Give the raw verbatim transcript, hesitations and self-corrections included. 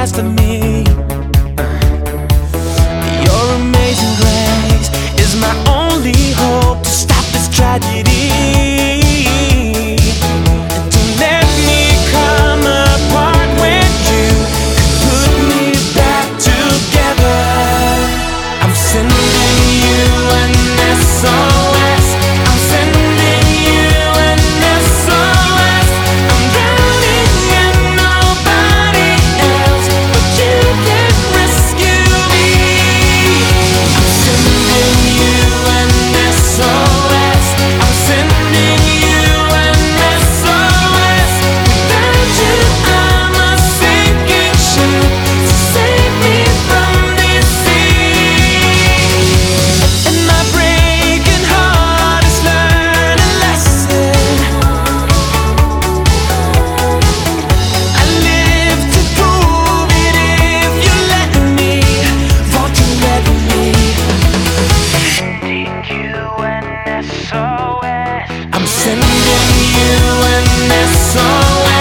dies for me. Your amazing grace is my only hope to stop this tragedy. Don't let me come apart when you put me back together. I'm sending you an S O S. I'm sending you an S O S. I'm drowning and nobody else but you can rescue me. I'm sending you an S O S. I'm sending you an S O S. Without you I'm a sinking ship, so save me from this sea. And my breaking heart has learned a lesson. I live to prove it if you let me. Won't you let me? Sending you an S O S. I'm sending you an S O S.